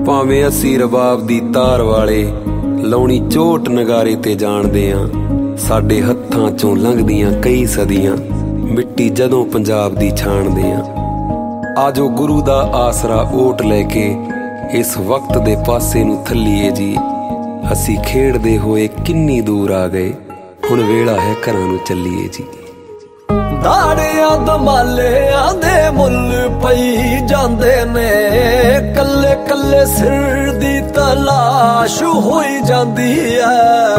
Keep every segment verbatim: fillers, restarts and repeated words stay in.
ਭਾਵੇਂ ਅਸੀਂ ਰਬਾਬ ਦੀ ਤਾਰ ਵਾਲੇ ਲਾਉਣੀ ਝੋਟ ਨਗਾਰੇ ਤੇ ਜਾਣਦੇ ਆਂ। ਸਾਡੇ ਹੱਥਾਂ ਚੋਂ ਲੰਘਦੀਆਂ ਕਈ ਸਦੀਆਂ ਮਿੱਟੀ ਜਦੋਂ ਪੰਜਾਬ ਦੀ ਛਾਣਦੇ ਆਂ। ਆਜੋ ਗੁਰੂ ਦਾ ਆਸਰਾ ਓਟ ਲੈ ਕੇ ਇਸ ਵਕਤ ਦੇ ਪਾਸੇ ਨੂੰ ਥੱਲੀਏ ਜੀ। ਅਸੀਂ ਖੇਡਦੇ ਹੋਏ ਕਿੰਨੀ ਦੂਰ ਆ ਗਏ, ਹੁਣ ਵੇਲਾ ਹੈ ਘਰਾਂ ਨੂੰ ਚੱਲੀਏ ਜੀ। ਦਾੜਿਆਂ ਦਮਾਲਿਆਂ ਦੇ ਮੁੱਲ ਪਈ ਜਾਂਦੇ ਨੇ, ਕੱਲੇ ਕੱਲੇ ਸਿਰ ਦੀ ਤਲਾਸ਼ ਹੋਈ ਜਾਂਦੀ ਹੈ।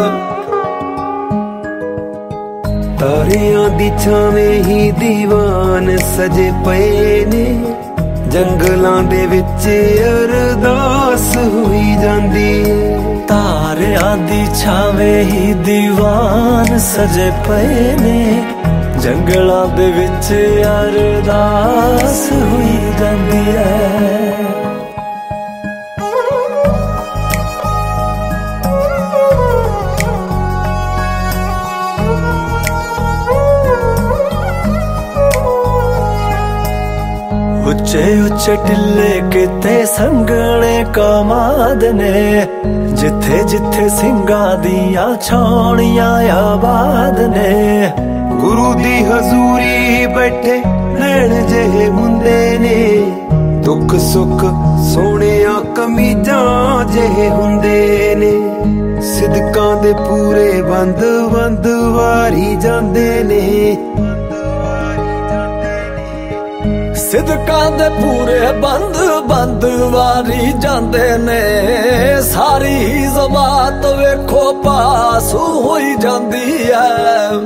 ਤਾਰਿਆਂ ਦੀ ਛਾਵੇਂ ਹੀ ਦੀਵਾਨ ਸਜੇ ਪਏ ਨੇ, ਜੰਗਲਾਂ ਦੇ ਵਿੱਚ ਅਰਦਾਸ ਹੋਈ ਜਾਂਦੀ ਏ। ਤਾਰਿਆਂ ਦੀ ਛਾਵੇਂ ਹੀ ਦੀਵਾਨ ਸਜੇ ਪਏ ਨੇ, ਜੰਗਲਾਂ ਦੇ ਵਿੱਚ ਅਰਦਾਸ ਹੋਈ ਜਾਂਦੀ ਹੈ। ਉੱਚੇ ਉੱਚੇ ਟਿੱਲੇ ਕਿਤੇ ਸੰਘਣੇ ਕਮਾਦ ਨੇ, ਜਿੱਥੇ ਜਿੱਥੇ ਸਿੰਘਾਂ ਦੀਆਂ ਛਾਉਣੀਆਂ ਆਬਾਦ ਨੇ। ਗੁਰੂ ਦੀ ਹਜ਼ੂਰੀ ਬੈਠੇ ਨੈਣ ਜਿਹੇ ਹੁੰਦੇ ਨੇ, ਦੁੱਖ ਸੁੱਖ ਸੋਹਣਿਆਂ ਕਮੀਜ਼ਾਂ ਜਿਹੇ ਹੁੰਦੇ ਨੇ। ਸਿਦਕਾਂ ਦੇ ਪੂਰੇ ਬੰਦ ਬੰਦ ਵਾਰੀ ਜਾਂਦੇ ਨੇ, ਸਿਦਕਾਂ ਦੇ ਪੂਰੇ ਬੰਦ ਬੰਦ ਵਾਰੀ ਜਾਂਦੇ ਨੇ। ਸਾਰੀ ਜ਼ਮਾਤ ਵੇਖੋ ਪਾਸ ਹੋਈ ਜਾਂਦੀ ਹੈ।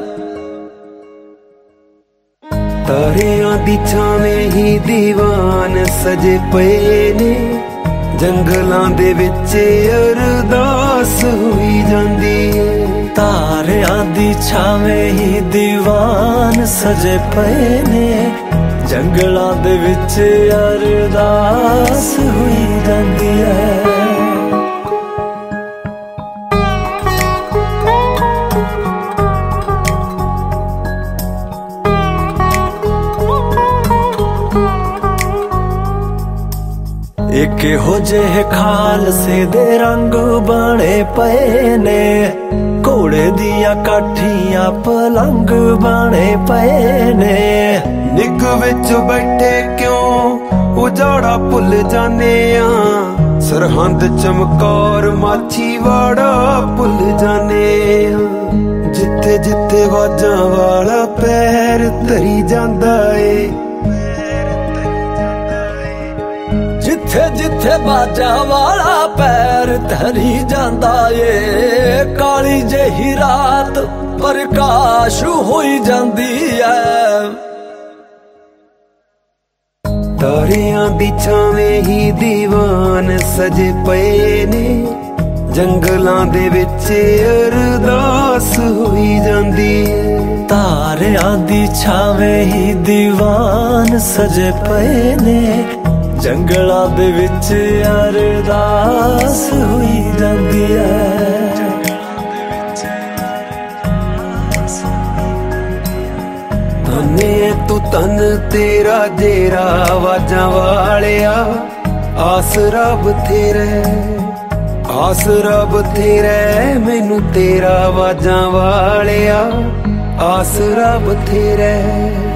ਤਾਰਿਆਂ ਦੀ ਛਾਵੇਂ ਹੀ ਦੀਵਾਨ ਸਜੇ ਪਏ ਨੇ, ਜੰਗਲਾਂ ਦੇ ਵਿੱਚ ਅਰਦਾਸ ਹੋਈ ਜਾਂਦੀ ਏ। ਤਾਰਿਆਂ ਦੀ ਛਾਵੇਂ ਹੀ ਦੀਵਾਨ ਸਜੇ ਪਏ ਨੇ, ਜੰਗਲਾਂ ਦੇ ਵਿੱਚ ਅਰਦਾਸ ਹੋਈ ਜਾਂਦੀ ਹੈ। ਇੱਕ ਇਹੋ ਜਿਹੇ ਖਾਲਸੇ ਦੇ ਰੰਗ ਬਣੇ ਪਏ ਨੇ, ਘੋੜੇ ਦੀਆਂ ਕਾਠੀਆਂ ਪਲੰਗ ਬਣੇ ਪਏ ਨੇ। ਨਿੱਘ ਵਿੱਚ ਬੈਠੇ ਕਿਉਂ ਉਜਾੜਾ ਭੁੱਲ ਜਾਂਦੇ ਆ, ਸਰਹੰਦ ਚਮਕੌਰ ਮਾਛੀਵਾੜਾ ਭੁੱਲ ਜਾਂਦੇ ਆ। ਜਿੱਥੇ ਜਿੱਥੇ ਵਾਜਾਂ ਵਾਲਾ ਪੈਰ ਧਰੀ ਜਾਂਦਾ ਏ, ਜਿੱਥੇ ਜਿੱਥੇ ਬਾਜਾਂ ਵਾਲਾ ਪੈਰ ਧਰੀ ਜਾਂਦਾ ਏ। ਕਾਲੀ ਜਿਹੀ ਰਾਤ ਪ੍ਰਕਾਸ਼ ਹੋਈ ਜਾਂਦੀ ਐ। ਤਾਰਿਆਂ ਦੀ ਛਾਵੇਂ ਹੀ ਦੀਵਾਨ ਸਜੇ ਪਏ ਨੇ, ਜੰਗਲਾਂ ਦੇ ਵਿੱਚ ਅਰਦਾਸ ਹੋਈ ਜਾਂਦੀ ਏ। ਤਾਰਿਆਂ ਦੀ ਛਾਵੇਂ ਹੀ ਦੀਵਾਨ ਸਜੇ ਪਏ ਨੇ, ਜੰਗਲਾਂ ਦੇ ਵਿੱਚ ਅਰਦਾਸ ਹੋਈ ਜਾਂਦੀ ਹੈ। ਧੰਨੇ ਤੂੰ ਤਨ ਤੇਰਾ ਜੇਰਾ ਆਵਾਜ਼ਾਂ ਵਾਲਿਆ, ਆਸਰਾ ਬਥੇਰਾ ਆਸਰਾ ਬਥੇਰਾ ਮੈਨੂੰ ਤੇਰਾ ਆਵਾਜ਼ਾਂ ਵਾਲਿਆ, ਆਸਰਾ ਬਥੇਰਾ।